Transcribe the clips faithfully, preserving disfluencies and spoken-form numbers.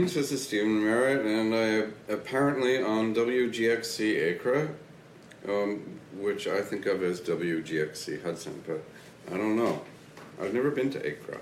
Greetings, this is Stephen Merritt, and I apparently on W G X C Acra, um, which I think of as W G X C Hudson, but I don't know. I've never been to Acra.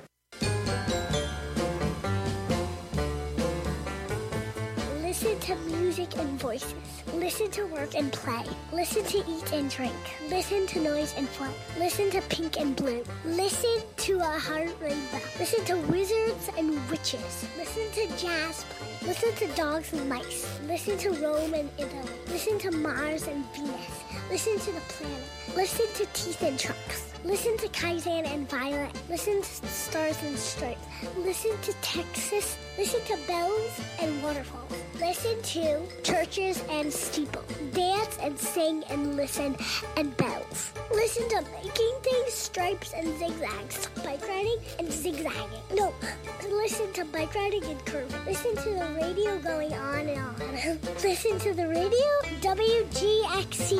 Listen to music and voices. Listen to work and play. Listen to eat and drink. Listen to noise and fun. Listen to pink and blue. Listen to a heart rainbow. Listen to wizards and witches. Listen to jazz play. Listen to dogs and mice. Listen to Rome and Italy. Listen to Mars and Venus. Listen to the planet. Listen to teeth and trucks. Listen to Kaizen and Violet. Listen to Stars and Stripes. Listen to Texas. Listen to bells and waterfalls. Listen to churches and steeples. Dance and sing and listen and bells. Listen to making things, stripes and zigzags. Bike riding and zigzagging. No, listen to bike riding and curving. Listen to the radio going on and on. Listen to the radio, W G X C.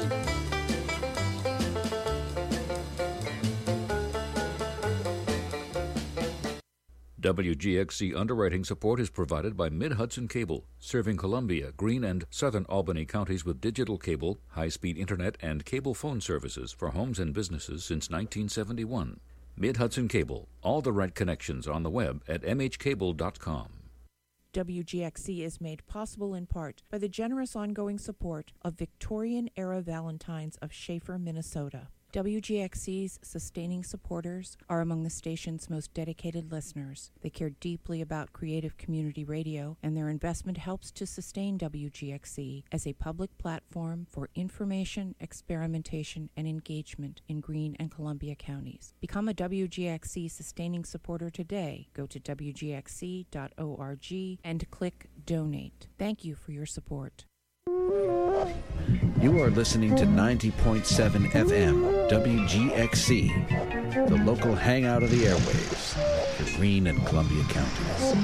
W G X C underwriting support is provided by Mid-Hudson Cable, serving Columbia, Greene, and southern Albany counties with digital cable, high-speed internet, and cable phone services for homes and businesses since nineteen seventy-one. Mid-Hudson Cable, all the right connections on the web at m h cable dot com. W G X C is made possible in part by the generous ongoing support of Victorian-era Valentines of Schaefer, Minnesota. W G X C's sustaining supporters are among the station's most dedicated listeners. They care deeply about creative community radio, and their investment helps to sustain W G X C as a public platform for information, experimentation, and engagement in Greene and Columbia counties. Become a W G X C sustaining supporter today. Go to w g x c dot org and click Donate. Thank you for your support. You are listening to ninety point seven F M, W G X C, the local hangout of the airwaves for Greene and Columbia counties.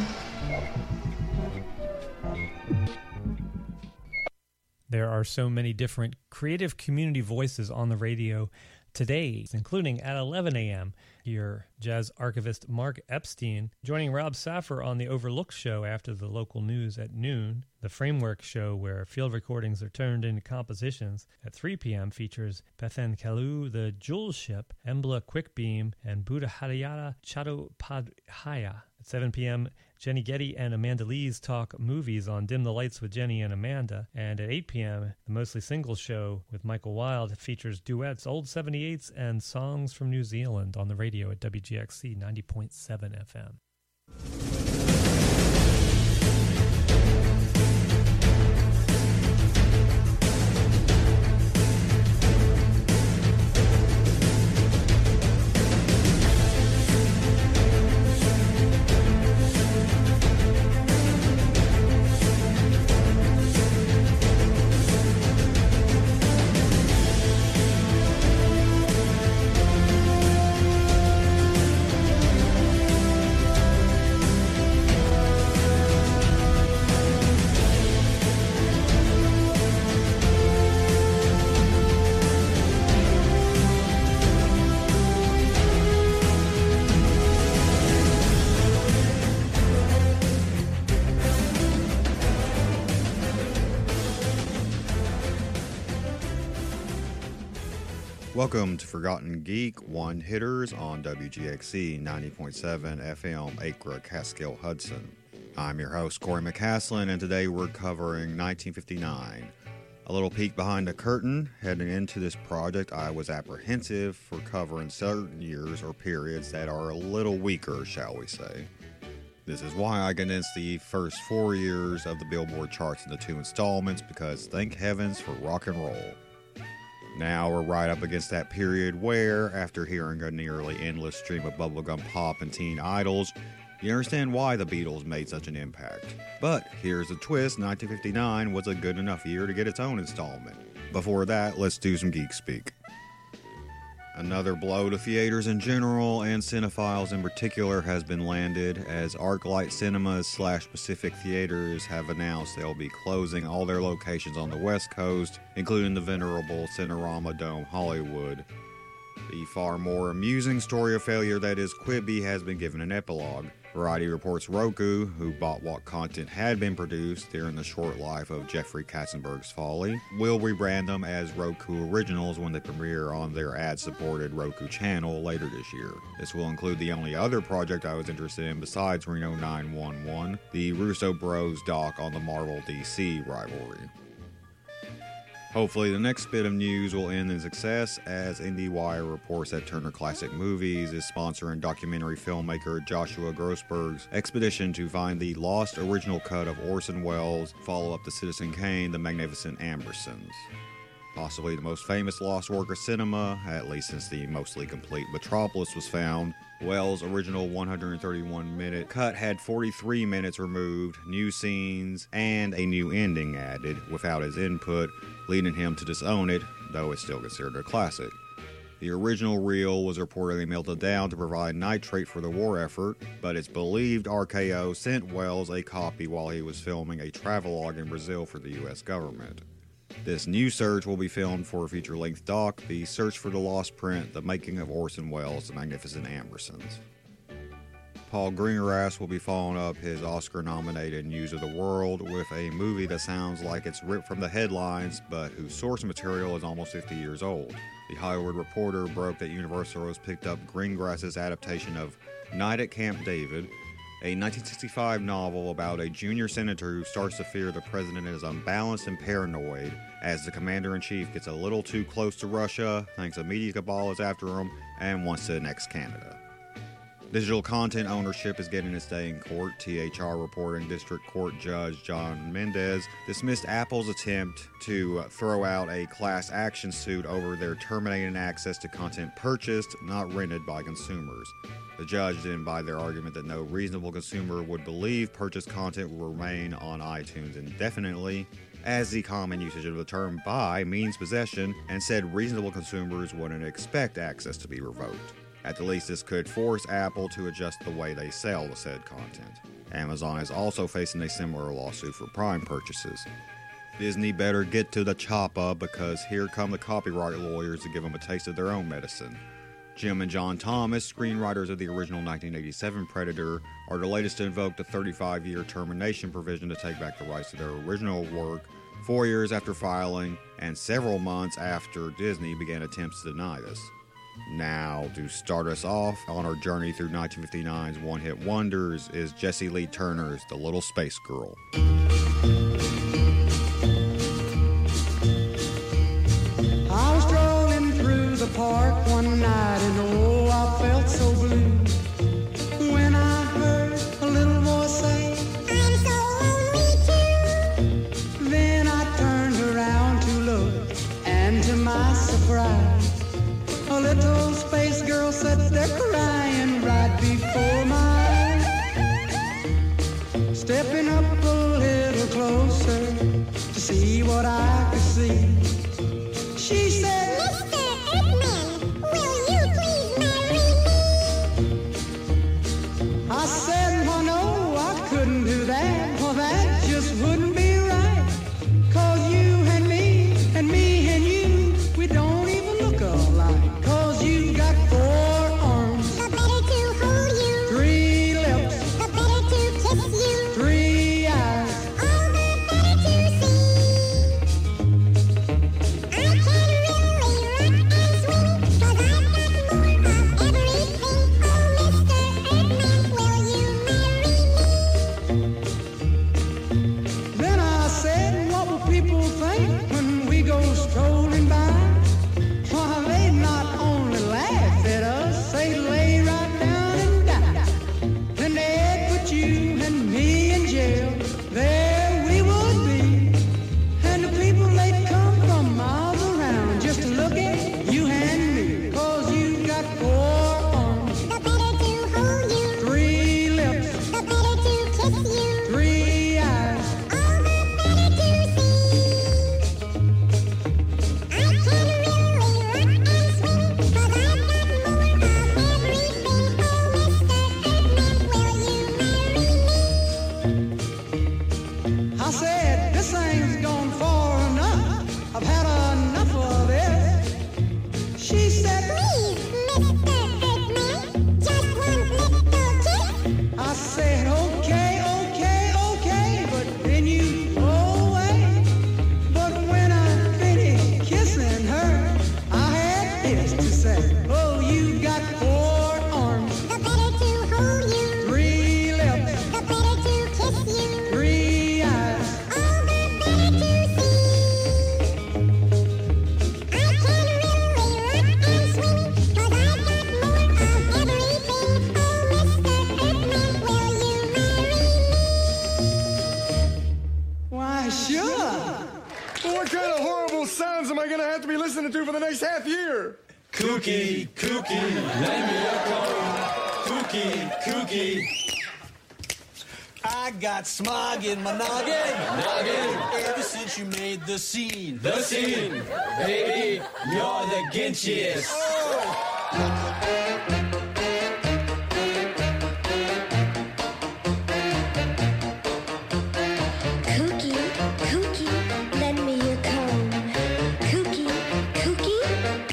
There are so many different creative community voices on the radio today, including at eleven a.m., your jazz archivist Mark Epstein, joining Rob Saffer on the Overlook show after the local news at noon. The Framework show, where field recordings are turned into compositions, at three p.m. features Bethan Kalu, the Jewel Ship, Embla Quickbeam, and Buddhahayata Chattopadhyaya. At seven p.m., Jenny Getty and Amanda Lees talk movies on Dim the Lights with Jenny and Amanda. And at eight p.m., the Mostly Single show with Michael Wild features duets, old seventy-eights, and songs from New Zealand on the radio at W G X C ninety point seven F M. Welcome to Forgotten Geek One Hitters on W G X C ninety point seven F M, Acra, Catskill, Hudson. I'm your host, Corey McCaslin, and today we're covering nineteen fifty-nine. A little peek behind the curtain. Heading into this project, I was apprehensive for covering certain years or periods that are a little weaker, shall we say. This is why I condensed the first four years of the Billboard charts into two installments, because thank heavens for rock and roll. Now we're right up against that period where, after hearing a nearly endless stream of bubblegum pop and teen idols, you understand why the Beatles made such an impact. But here's the twist, nineteen fifty-nine was a good enough year to get its own installment. Before that, let's do some geek speak. Another blow to theaters in general, and cinephiles in particular, has been landed, as ArcLight Cinemas slash Pacific Theaters have announced they'll be closing all their locations on the West Coast, including the venerable Cinerama Dome Hollywood. The far more amusing story of failure that is Quibi has been given an epilogue. Variety reports Roku, who bought what content had been produced during the short life of Jeffrey Katzenberg's Folly, will rebrand them as Roku Originals when they premiere on their ad-supported Roku channel later this year. This will include the only other project I was interested in besides Reno nine one one, the Russo Bros doc on the Marvel D C rivalry. Hopefully the next bit of news will end in success, as IndieWire reports that Turner Classic Movies is sponsoring documentary filmmaker Joshua Grossberg's expedition to find the lost original cut of Orson Welles' follow-up to Citizen Kane, The Magnificent Ambersons. Possibly the most famous lost work of cinema, at least since the mostly complete Metropolis was found, Welles' original one hundred thirty-one minute cut had forty-three minutes removed, new scenes, and a new ending added without his input, leading him to disown it, though it's still considered a classic. The original reel was reportedly melted down to provide nitrate for the war effort, but it's believed R K O sent Welles a copy while he was filming a travelogue in Brazil for the U S government. This new search will be filmed for a feature-length doc, The Search for the Lost Print, The Making of Orson Welles' The Magnificent Ambersons. Paul Greengrass will be following up his Oscar-nominated News of the World with a movie that sounds like it's ripped from the headlines, but whose source material is almost fifty years old. The Hollywood Reporter broke that Universal has picked up Greengrass's adaptation of Night at Camp David, a nineteen sixty-five novel about a junior senator who starts to fear the president is unbalanced and paranoid as the commander-in-chief gets a little too close to Russia, thinks a media cabal is after him, and wants to annex Canada. Digital content ownership is getting its day in court. T H R reporting District Court Judge John Mendez dismissed Apple's attempt to throw out a class action suit over their terminating access to content purchased, not rented by consumers. The judge didn't buy their argument that no reasonable consumer would believe purchased content will remain on iTunes indefinitely, as the common usage of the term buy means possession, and said reasonable consumers wouldn't expect access to be revoked. At the least, this could force Apple to adjust the way they sell the said content. Amazon is also facing a similar lawsuit for Prime purchases. Disney better get to the chopper, because here come the copyright lawyers to give them a taste of their own medicine. Jim and John Thomas, screenwriters of the original nineteen eighty-seven Predator, are the latest to invoke the thirty-five year termination provision to take back the rights to their original work, four years after filing, and several months after Disney began attempts to deny this. Now, to start us off on our journey through nineteen fifty-nine's one-hit wonders is Jessie Lee Turner's The Little Space Girl. I was strolling through the park one night and oh, I felt so blue when I heard a little voice say, I'm so lonely too. Then I turned around to look, and to my surprise, a little space girl sat there crying right before my eyes. Stepping up a little closer to see what I could see, she said, Mister Eggman, will you please marry me? I said, well, no, I couldn't do that. Well, that just wouldn't be right. Cause you and me, and me and you, we don't even look alike. Cause you got four arms, the better to hold you. Three lips, the better to kiss you. Three eyes, all the better to see. I can really rock and swing, cause I've got more of everything. Oh, Mister Eggman, will you marry me? Then I said, what will people think when we go strolling by? Why, they'd not only laugh at us, they'd lay right down and die. Then they'd put you and me in jail. There we would be. And the people, they'd come from miles around just to look at you and me. Cause you got four arms, the better to hold you. Three lips, the better to kiss you. Three eyes, all the better to see. say. Oh, you got four arms. The better to hold you. Three lips. The better to kiss you. Three eyes. All the better to see. I can really rock and swing, 'cause I've got more of everything. Oh, Mister Earthman, will you marry me? Why, sure. What kind of horrible sounds am I going to have to be listening to for the next half year? Kooky, kooky, lend me a comb. Kooky, kooky. I got smog in my noggin. Noggin. Ever since you made the scene. The scene. Baby, you're the Grinchiest. Oh. Kooky, kooky, lend me your comb. Kooky, kooky.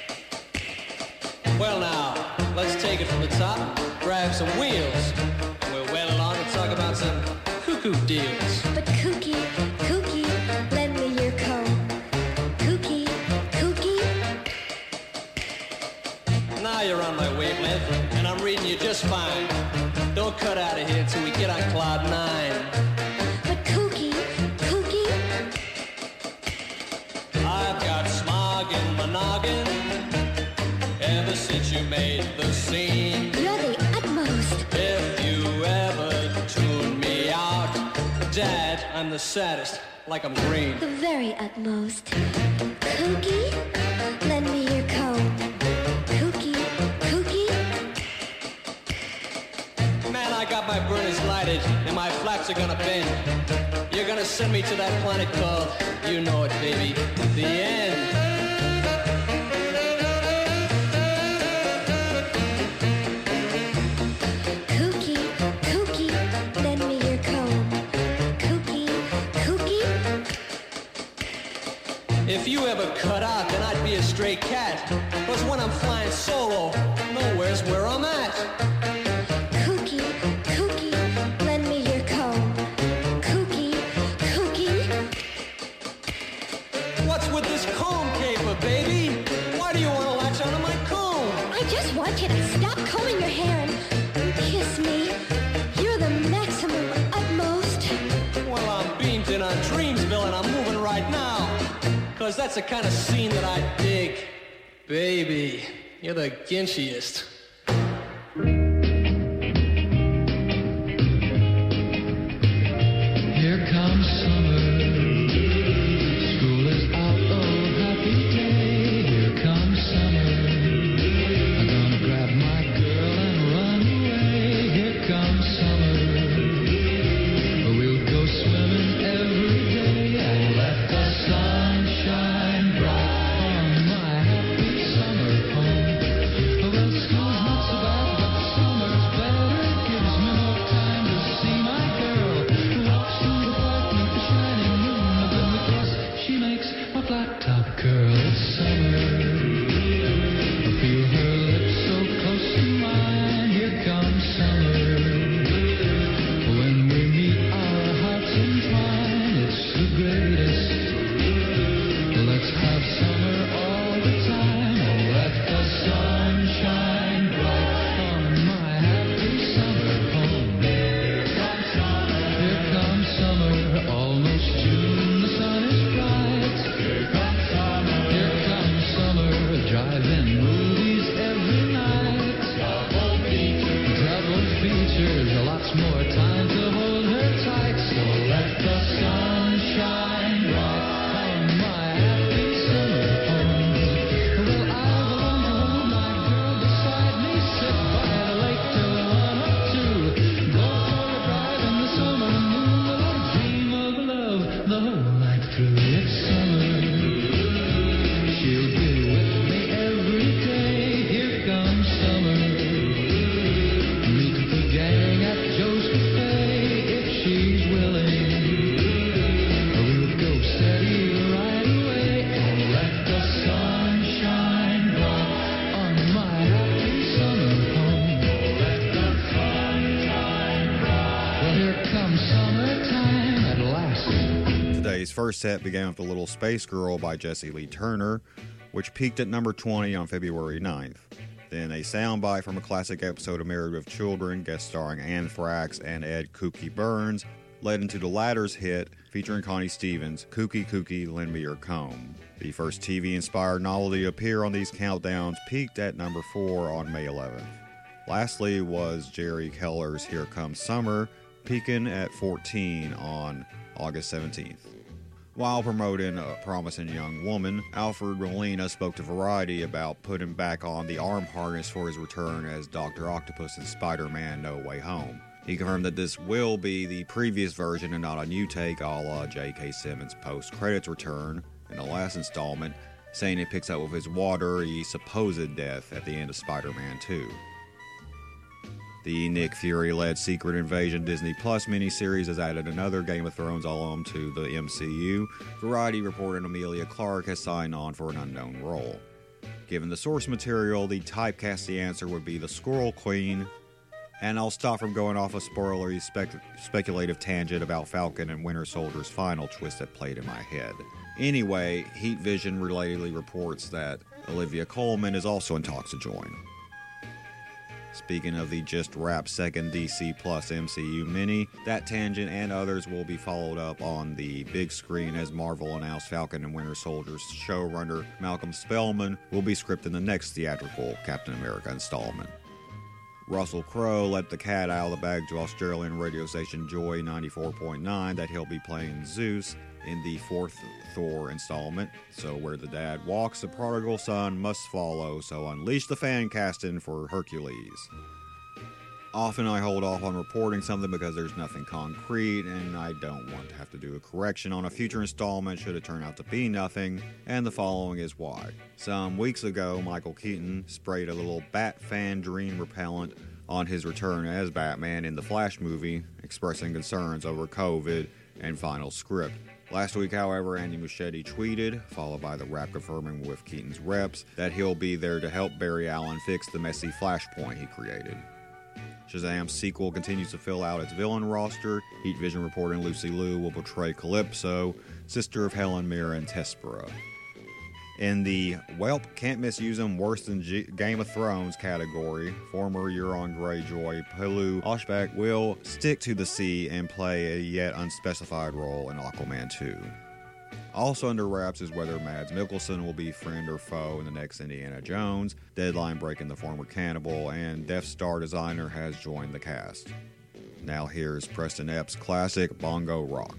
Well now, let's take it from the top, grab some wheels, and we'll wheel along and talk about some cuckoo deals. But kooky, kooky, lend me your comb. Kooky, kooky. Now you're on my wavelength, and I'm reading you just fine. Don't cut out of here till we get on cloud nine. But kooky, kooky. I've got smog in my noggin, ever since you made the scene. You're the utmost. If you ever tune me out, Dad, I'm the saddest, like I'm green. The very utmost. Kooky, lend me your comb. Kooky, kooky. Man, I got my burners lighted, and my flaps are gonna bend. You're gonna send me to that planet called, you know it, baby, the end. Kooky, kooky, lend me your comb. Kooky, kooky. If you ever cut out, then I'd be a stray cat. Cause when I'm flying solo, nowhere's where I'm at. Kooky, kooky, lend me your comb. Kooky, kooky. What's with this comb caper, baby? Why do you want to latch onto my comb? I just want you to stop combing your hair and kiss me. You're the maximum utmost. Well, I'm beamed in on Dreamsville and I'm moving right now. Cause that's the kind of scene that I dig. Baby, you're the Grinchiest. Here comes summer. School is out, oh happy day. Here comes summer. I'm gonna grab my girl and run away. Here comes summer. We'll go swimming every day and let the sun shine bright on my happy summer home. Well, school's not so bad, but summer's better. It gives me more time to see my girl. Walks through the park like the shining moon, and then we kiss. She makes my flat top curl. It's summer. I feel her lips so close to mine. Here comes summer. When we meet, our hearts entwine. It's the greatest. Let's have summer all the time. Oh, let the sun shine bright on my happy summer home. Here comes summer. Here comes summer. Almost June. The sun is bright. Here comes summer. Here comes summer. Drive-in movies every night. Double features. Double features. Lots more time to hold her tight. So let the sun shine bright on my happy summer home. Well, I've learned to hold my girl beside me. Sit by the lake till one or two. Go for a drive in the summer moon. Well, I dream of love the whole night through. It's summer. She'll be with me every day. Here comes summer. Meet the gang at Joe's Cafe if she's willing. We'll go steady right away and let the sun shine bright on my happy summer home. Let the sun shine bright. Well, here comes summertime at last. Today's first set began with The Little Space Girl by Jessie Lee Turner, which peaked at number twenty on February ninth. Then a soundbite from a classic episode of Married with Children, guest starring Anthrax and Ed Kooky Burns, led into the latter's hit featuring Connie Stevens, Kooky Kooky Lend Me Your Comb. The first T V-inspired novelty to appear on these countdowns peaked at number four on May eleventh. Lastly was Jerry Keller's Here Comes Summer, peaking at fourteen on August seventeenth. While promoting A Promising Young Woman, Alfred Molina spoke to Variety about putting back on the arm harness for his return as Doctor Octopus in Spider-Man No Way Home. He confirmed that this will be the previous version and not a new take a la J K. Simmons' post-credits return in the last installment, saying it picks up with his watery, supposed death at the end of Spider-Man two. The Nick Fury-led Secret Invasion Disney Plus miniseries has added another Game of Thrones alum to the M C U. Variety reported Emilia Clarke has signed on for an unknown role. Given the source material, the typecasting answer would be the Squirrel Queen. And I'll stop from going off a spoilery spec- speculative tangent about Falcon and Winter Soldier's final twist that played in my head. Anyway, Heat Vision relatedly reports that Olivia Colman is also in talks to join. Speaking of the just-wrapped second D C Plus M C U mini, that tangent and others will be followed up on the big screen as Marvel announced Falcon and Winter Soldier's showrunner Malcolm Spellman will be scripting the next theatrical Captain America installment. Russell Crowe let the cat out of the bag to Australian radio station Joy ninety-four point nine that he'll be playing Zeus in the fourth Thor installment. So where the dad walks, the prodigal son must follow, so unleash the fan casting for Hercules. Often I hold off on reporting something because there's nothing concrete, and I don't want to have to do a correction on a future installment should it turn out to be nothing, and the following is why. Some weeks ago, Michael Keaton sprayed a little Bat fan dream repellent on his return as Batman in the Flash movie, expressing concerns over COVID and final script. Last week, however, Andy Muschietti tweeted, followed by the rap confirming with Keaton's reps, that he'll be there to help Barry Allen fix the messy Flashpoint he created. Shazam's sequel continues to fill out its villain roster. Heat Vision reporting Lucy Liu will portray Calypso, sister of Helen Mirren Tespera. In the Welp Can't Misuse Him Worse Than G- Game of Thrones category, former Euron Greyjoy Pelu Oshbach will stick to the sea and play a yet unspecified role in Aquaman two. Also under wraps is whether Mads Mikkelsen will be friend or foe in the next Indiana Jones, deadline breaking the former cannibal, and Death Star designer has joined the cast. Now here's Preston Epps' classic Bongo Rock.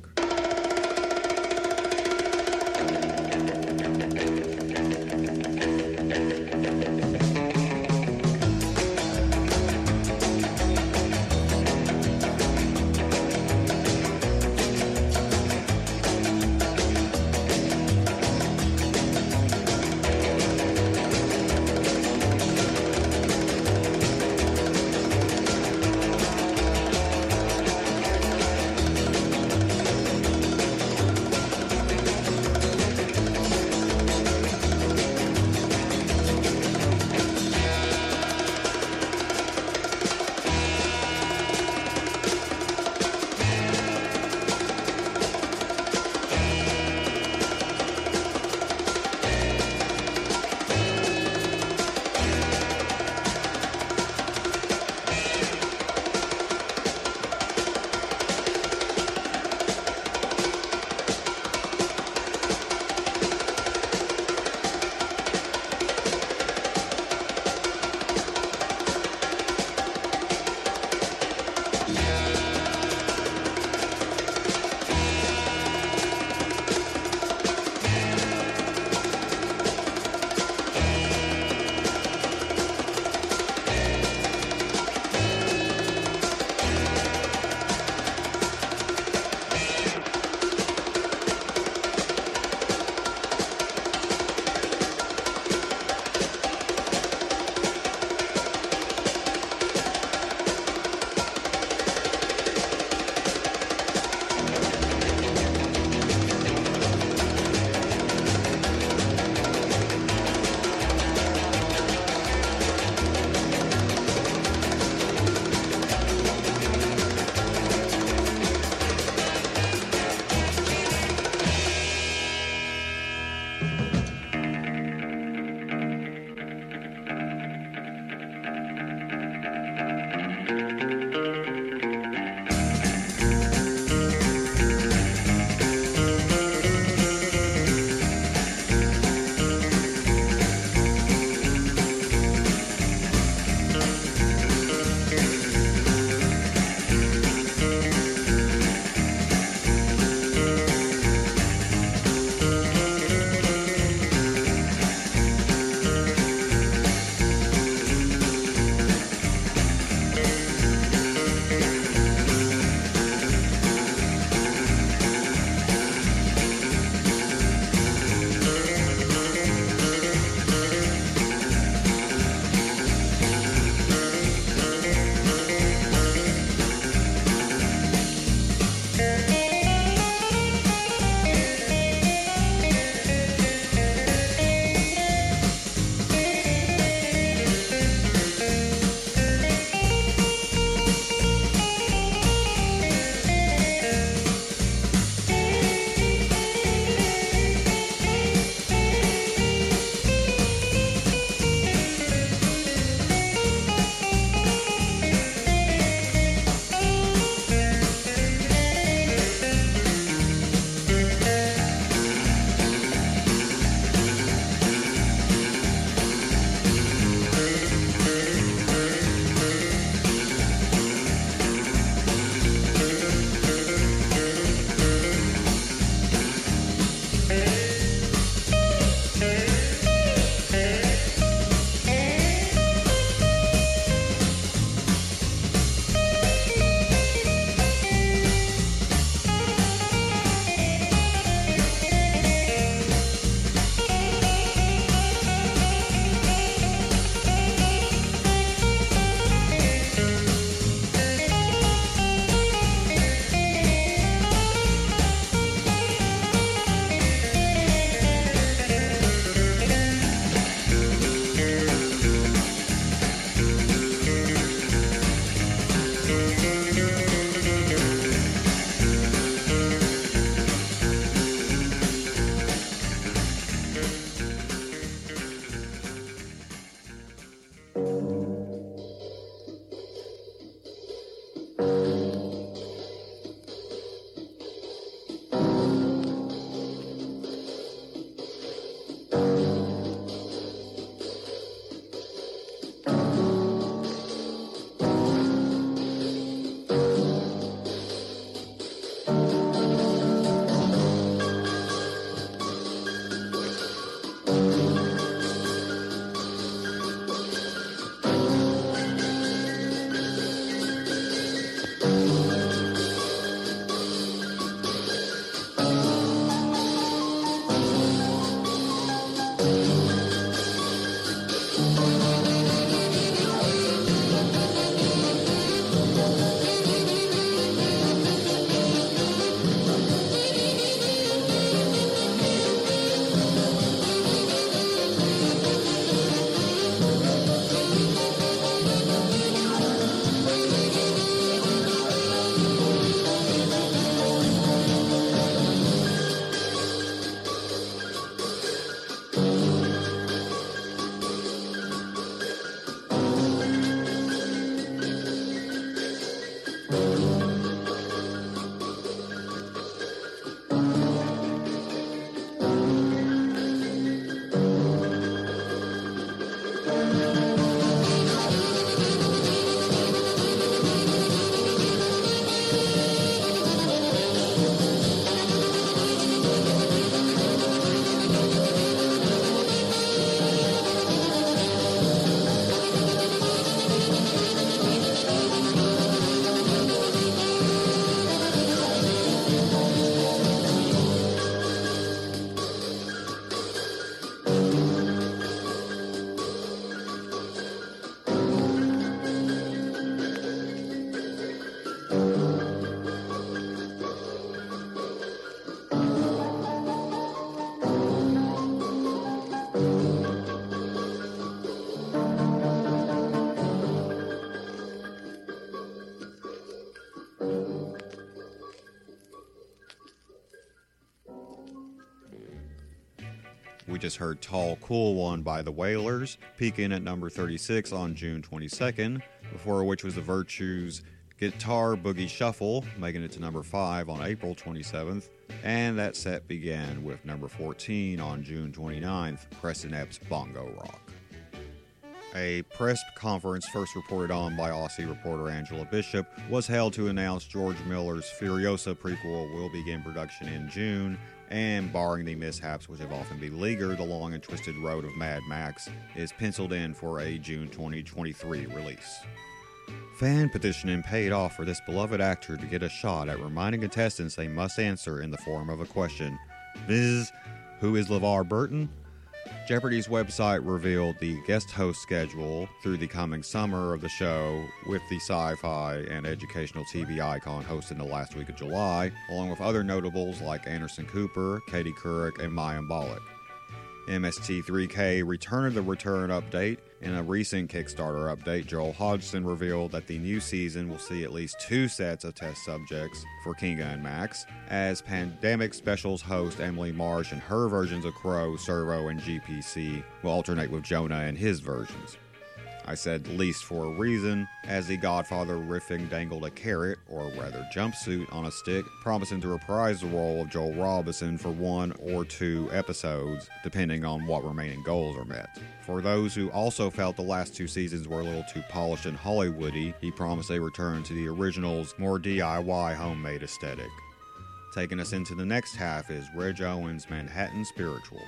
We just heard Tall Cool One by the Wailers, peaking at number thirty-six on June twenty-second, before which was the Virtues' Guitar Boogie Shuffle, making it to number five on April twenty-seventh, and that set began with number fourteen on June twenty-ninth, Preston Epps' Bongo Rock. A press conference first reported on by Aussie reporter Angela Bishop was held to announce George Miller's Furiosa prequel will begin production in June, and barring the mishaps which have often beleaguered the long and twisted road of Mad Max, is penciled in for a June twenty twenty-three release. Fan petitioning paid off for this beloved actor to get a shot at reminding contestants they must answer in the form of a question. Miz Who is LeVar Burton? Jeopardy's website revealed the guest host schedule through the coming summer of the show, with the sci-fi and educational T V icon hosting the last week of July, along with other notables like Anderson Cooper, Katie Couric, and Mayim Bialik. M S T three K returned the return update. In a recent Kickstarter update, Joel Hodgson revealed that the new season will see at least two sets of test subjects for Kinga and Max, as Pandemic Specials host Emily Marsh and her versions of Crow, Servo, and G P C will alternate with Jonah and his versions. I said least for a reason, as the Godfather riffing dangled a carrot, or rather jumpsuit, on a stick, promising to reprise the role of Joel Robinson for one or two episodes, depending on what remaining goals are met. For those who also felt the last two seasons were a little too polished and Hollywoody, he promised a return to the original's more D I Y homemade aesthetic. Taking us into the next half is Reg Owen's Manhattan Spiritual.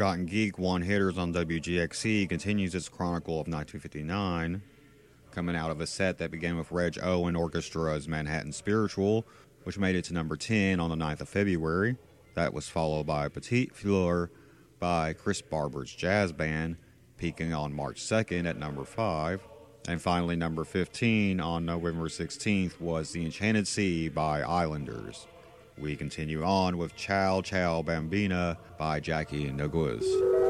Forgotten Geek one-hitters on W G X C continues its chronicle of nineteen fifty-nine, coming out of a set that began with Reg Owen Orchestra's Manhattan Spiritual, which made it to number ten on the ninth of February. That was followed by Petite Fleur by Chris Barber's Jazz Band, peaking on March second at number five. And finally, number fifteen on November sixteenth was The Enchanted Sea by Islanders. We continue on with Ciao Ciao Bambina by Jackie Noguez.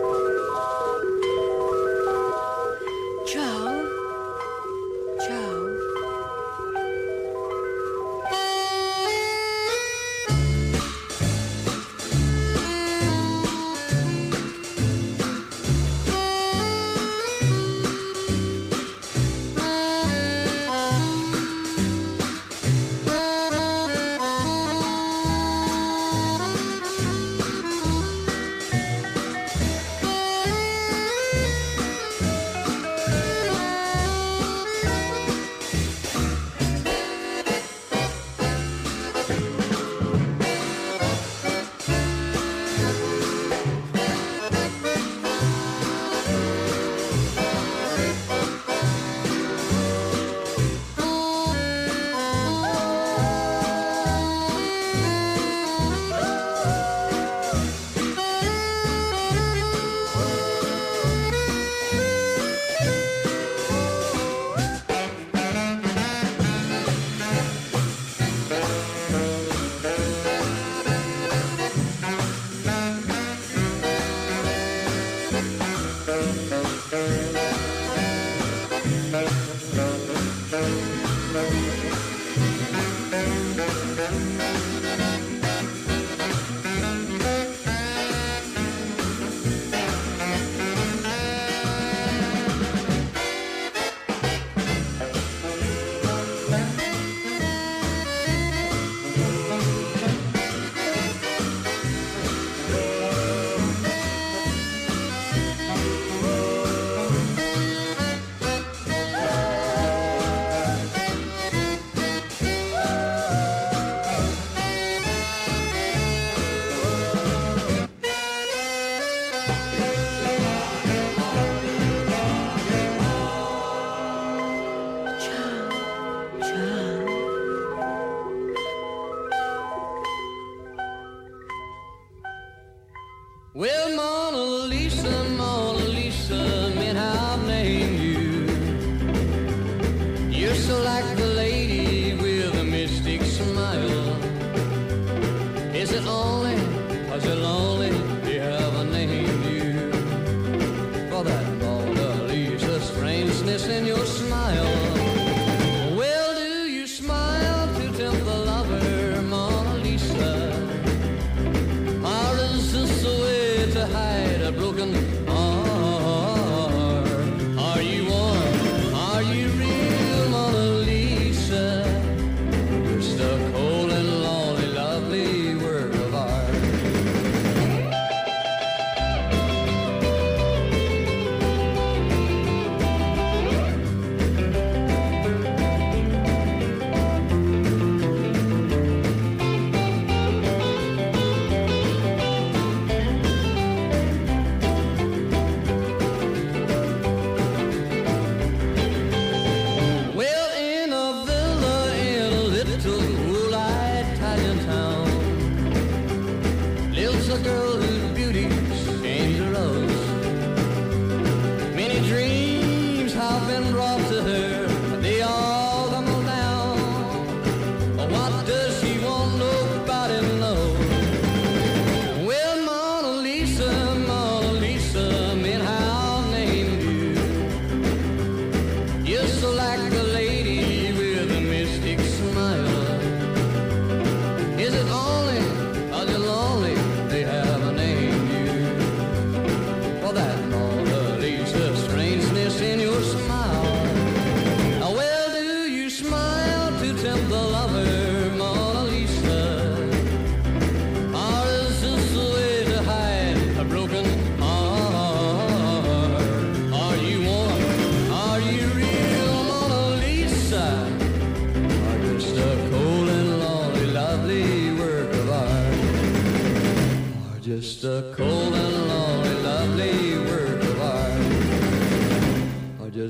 Ciao. Ciao.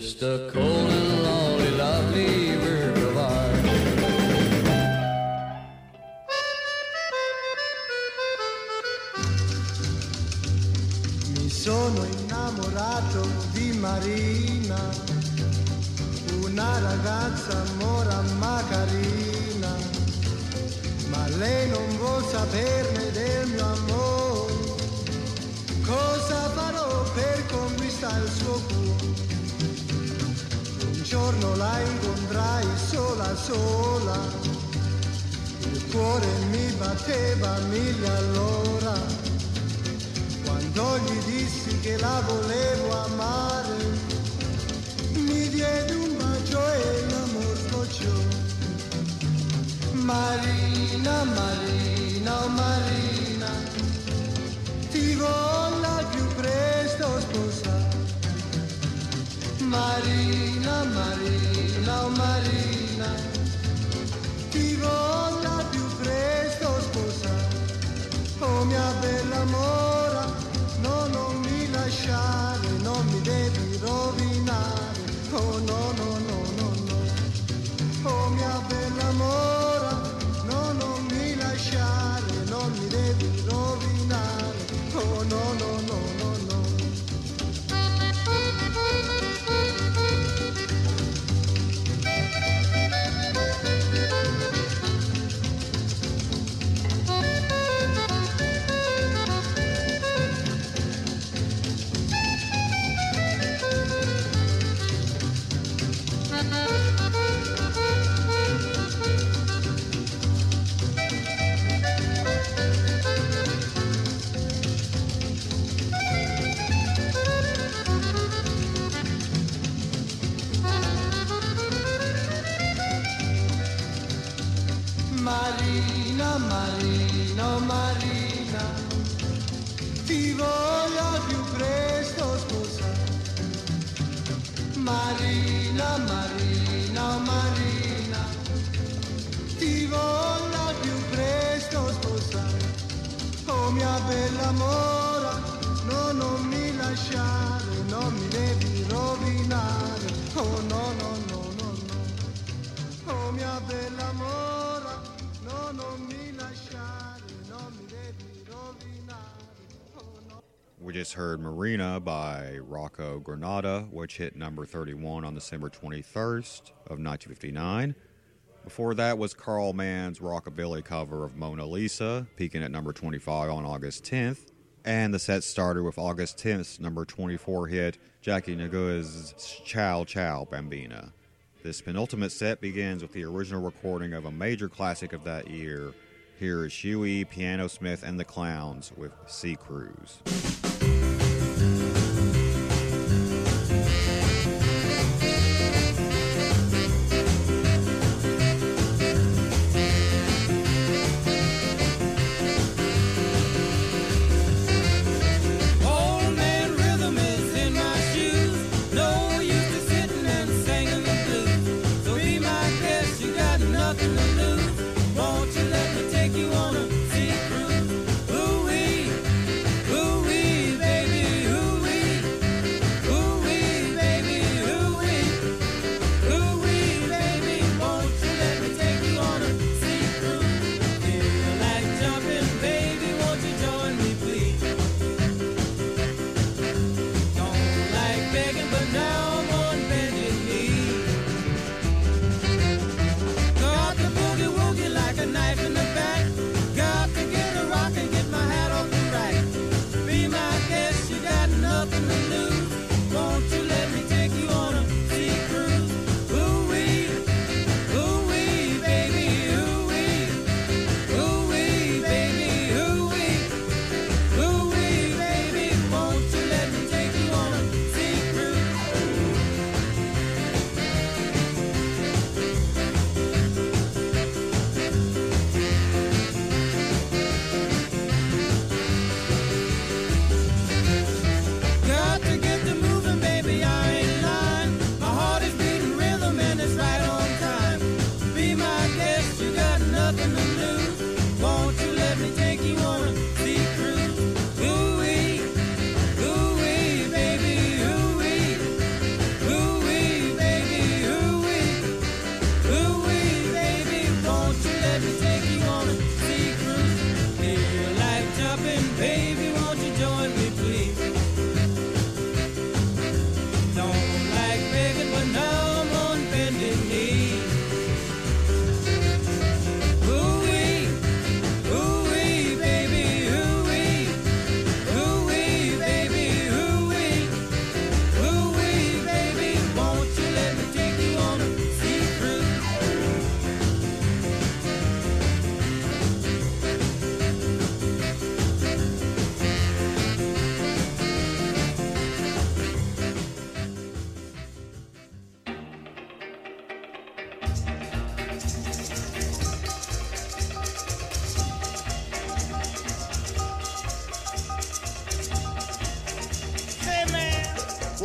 just a cold and lonely, lovely work of art. Mi sono innamorato di Marina, una ragazza mora ma carina, ma lei non vuol saperne del mio amore. Cosa farò per conquistare il suo cuore? Un giorno la incontrai sola sola, il cuore mi batteva mille all'ora. Quando gli dissi che la volevo amare, mi diede un bacio e l'amor sbocciò. Marina, Marina, oh Marina, ti voglio più presto sposare. Marina, Marina, oh Marina, ti voglio più presto sposare. Oh mia bella mora, no, non mi lasciare, non mi devi rovinare. Oh no, no, no, no, no. Oh mia bella mora, no, non mi lasciare, non mi devi rovinare. Oh no, no, no, no, no. Marina, Marina, oh Marina, ti voglio più presto sposare. Marina, Marina, oh Marina, ti voglio più presto sposare. Oh mia bella mora, no, non mi lasciare, non mi devi rovinare. Oh no, no, no, no, no. Oh mia bella mora, no, non mi lasciare, non mi devi rovinare. Oh no. We just heard Marina by Rocco Granada, which hit number thirty-one on December twenty-first of nineteen fifty-nine. Before that was Carl Mann's rockabilly cover of Mona Lisa, peaking at number twenty-five on August tenth. And the set started with August tenth's number twenty-four hit, Jackie Nagua's Ciao Ciao Bambina. This penultimate set begins with the original recording of a major classic of that year. Here is Huey, Piano Smith, and the Clowns with Sea Cruise. Old man rhythm is in my shoes. No use to sitting and singing the blues. So be my guest, you got nothing to lose. Won't you let me take you on a sea cruise? Ooh-wee, ooh-wee.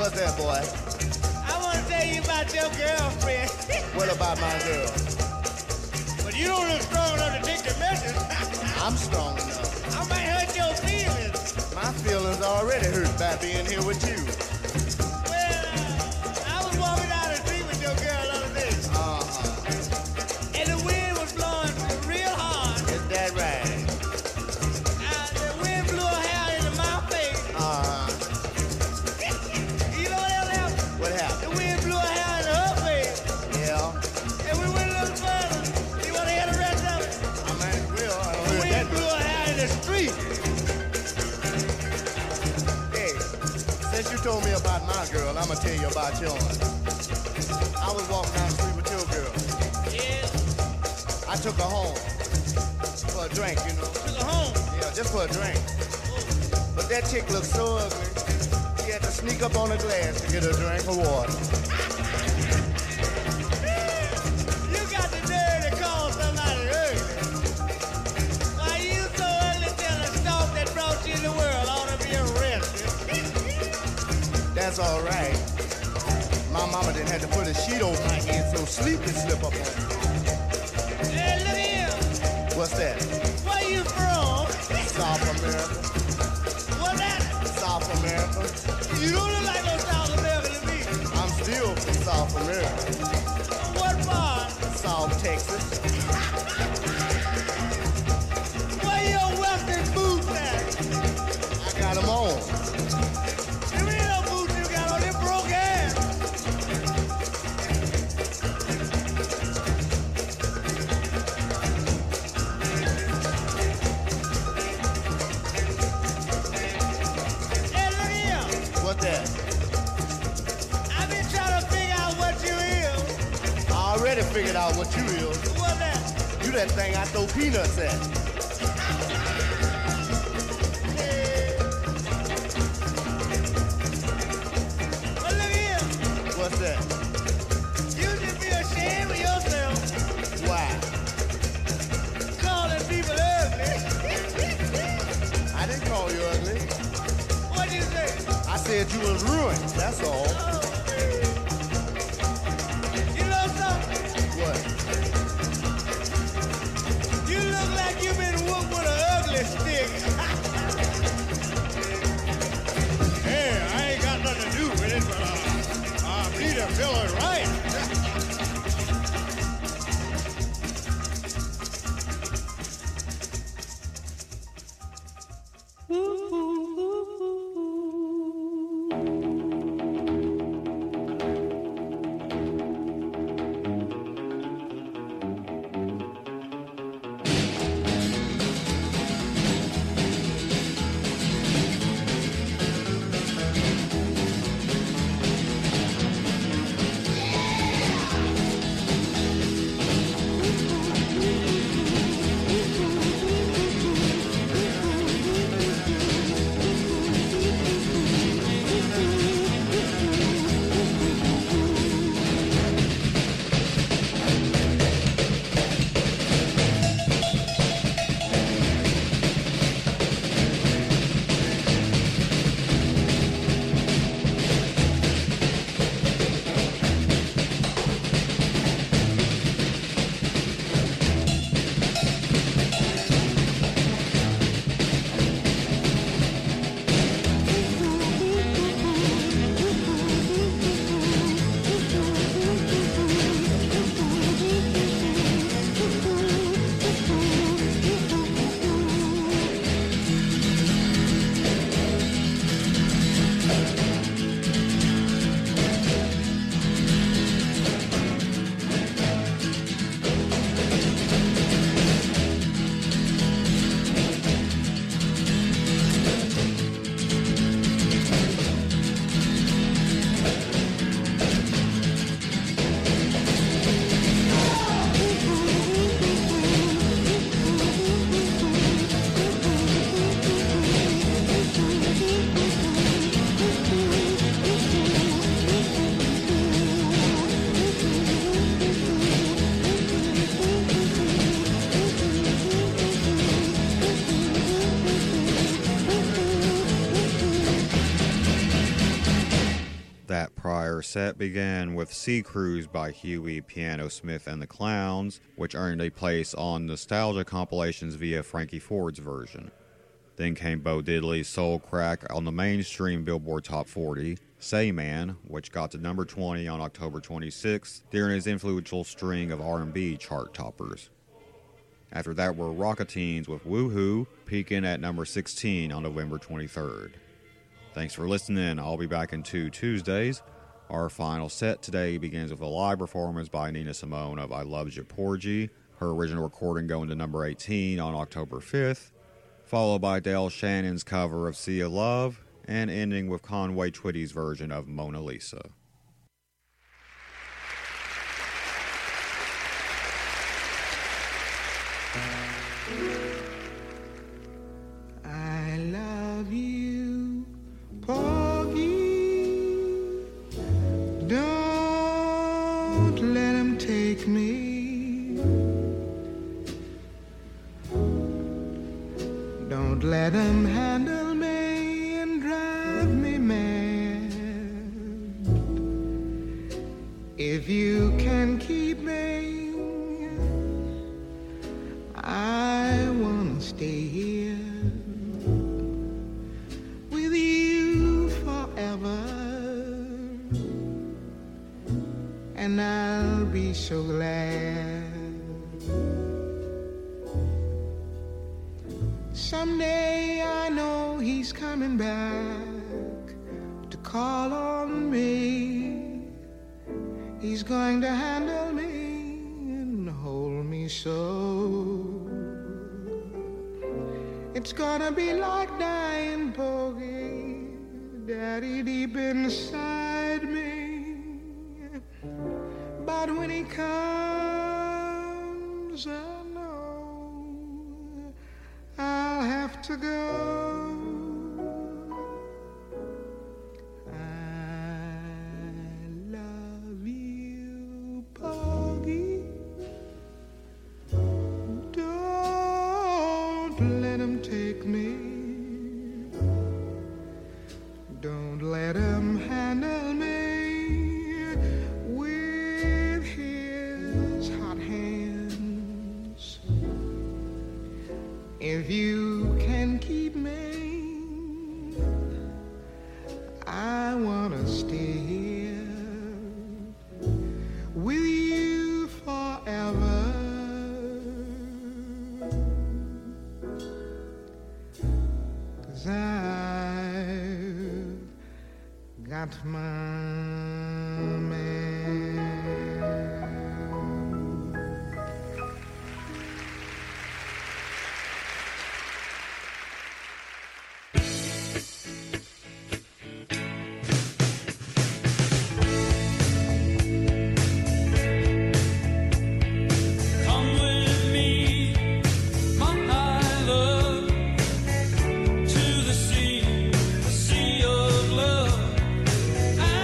What's that, boy? I want to tell you about your girlfriend. What about my girl? But you don't look strong enough to take the message. I'm strong enough. I might hurt your feelings. My feelings are already hurt by being here with you. Well, uh, I was walking down the street with your girl the other day. Uh-huh. And the wind was blowing real hard. Is that right? Uh, the wind blew her hair into my face. Uh-huh. You know what else happened? What happened? The wind blew her hair into her face. Yeah. And we went a little further. You want to hear the rest of it? I might as well. I don't The heard wind that. blew her hair in the street. Hey, since you told me about my girl, I'm gonna tell you about yours. I was walking down the street with your girl. Yeah. I took her home for a drink, you know. Took her home? Yeah, just for a drink. But that chick looked so ugly, she had to sneak up on the glass to get a drink of water. You got the nerve to call somebody ugly. Why, you so ugly till the stalk that brought you in the world ought to be arrested. That's all right. My mama didn't have to put a sheet over my head so sleep could slip up on me. Hey, look here. What's that? Where you from? South America. What's that? South America. You don't look like no South American to me. I'm still from South America. What part? South Texas. Where your western boots at? I got them on. Them ain't no boots you got on, them broke ass. Hey, look here. What that? I've been trying to figure out what you is. I already figured out what you is. What's that? You that thing I throw peanuts at. Well, look here. What's that? You should be ashamed of yourself. Why? Calling people ugly. I didn't call you ugly. What'd you say? I said you was ruined. That's all. You know something? What? You look like you've been whooped with an ugly stick. Hey, I ain't got nothing to do with it, but uh, I believe the fellow's right. entire set began with Sea Cruise by Huey Piano Smith and the Clowns, which earned a place on Nostalgia compilations via Frankie Ford's version. Then came Bo Diddley's Soul Crack on the mainstream Billboard Top forty, Say Man, which got to number twenty on October twenty-sixth during his influential string of R and B chart toppers. After that were Rocketines with Woohoo, peaking at number sixteen on November twenty-third. Thanks for listening. I'll be back in two Tuesdays. Our final set today begins with a live performance by Nina Simone of I Love Ya Porgy, her original recording going to number eighteen on October fifth, followed by Dale Shannon's cover of Sea of Love, and ending with Conway Twitty's version of Mona Lisa. I love you, Porgy. Don't let him take me. Don't let him handle me and drive me mad. If you can keep me, I wanna stay here with you forever, and I'll be so glad. Someday I know he's coming back to call on me. He's going to handle me and hold me so. It's gonna be like dying, Porgy, Daddy deep inside me. But when he comes, I know I'll have to go. Don't let him handle me with his hot hands. If you can keep me, I wanna stay here with you forever. 'Cause I've got my man. Come with me, my love, to the sea, the sea of love. I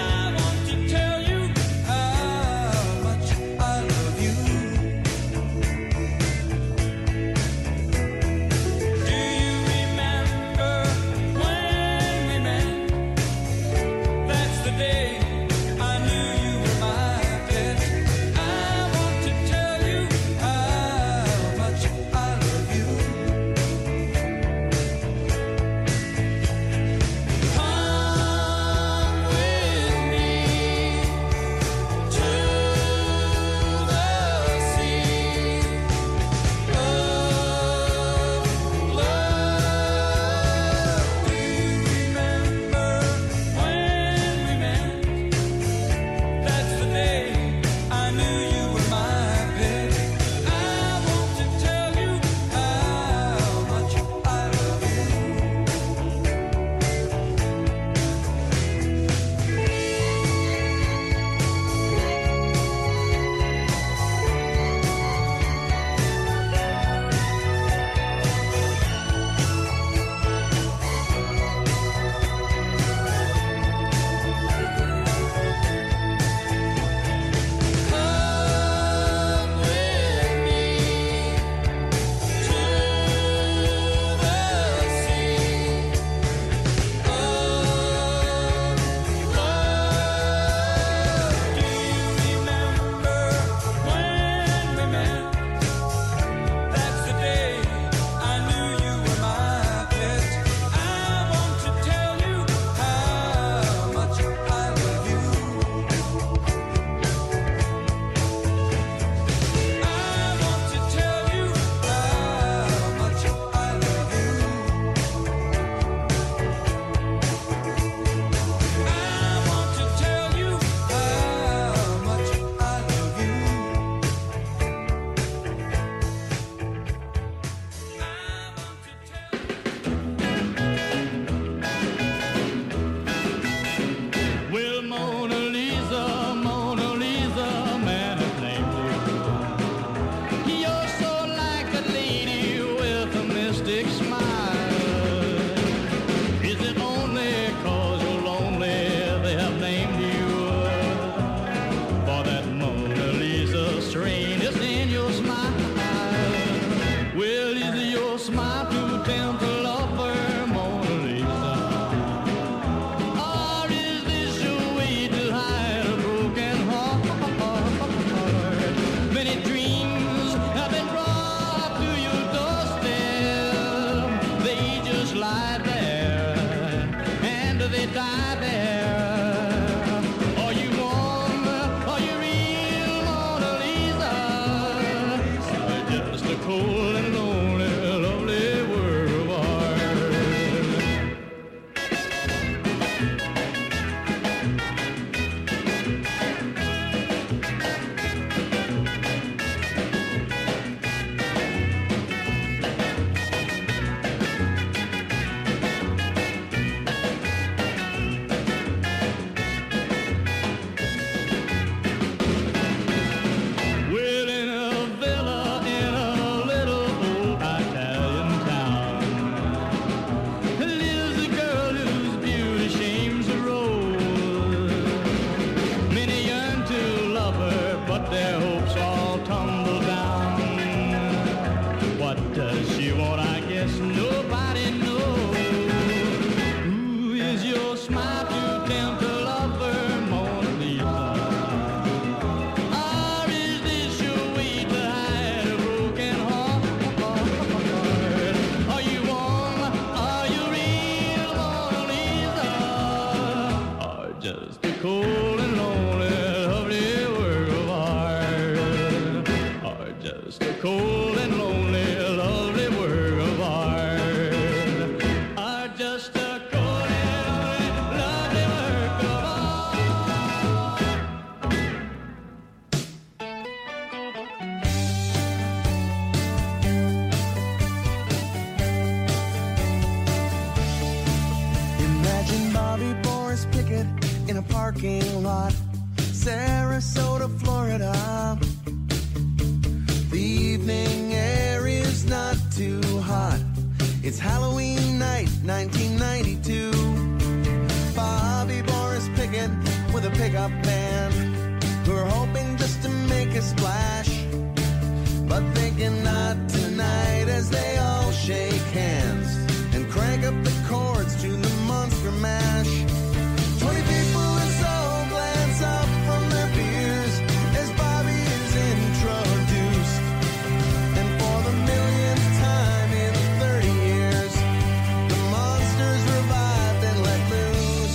It's Halloween night, nineteen ninety-two. Bobby Boris Pickett with a pickup band, who are hoping just to make a splash, but thinking not tonight as they all shake hands and crank up the chords to the monster mash. Twenty people or so glance up from their beers as Bobby is introduced, and for the millionth time in thirty years, the monsters revived and let loose.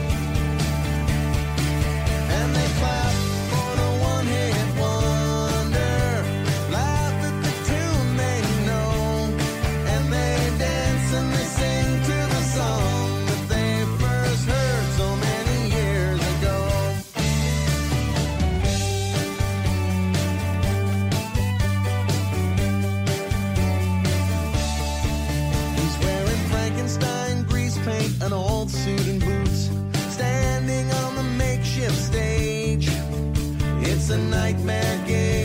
And they clap for the one-hit wonder, laugh at the tune they know, and they dance and they sing to the song that they first heard so many years ago. He's wearing Frankenstein grease paint, an old suit and boots, standing on the makeshift stage. It's a nightmare gig.